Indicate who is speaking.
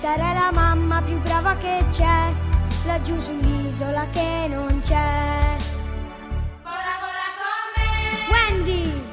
Speaker 1: Sarai la mamma più brava che c'è, laggiù sull'isola che non c'è.
Speaker 2: Vola, vola con me.
Speaker 1: Wendy!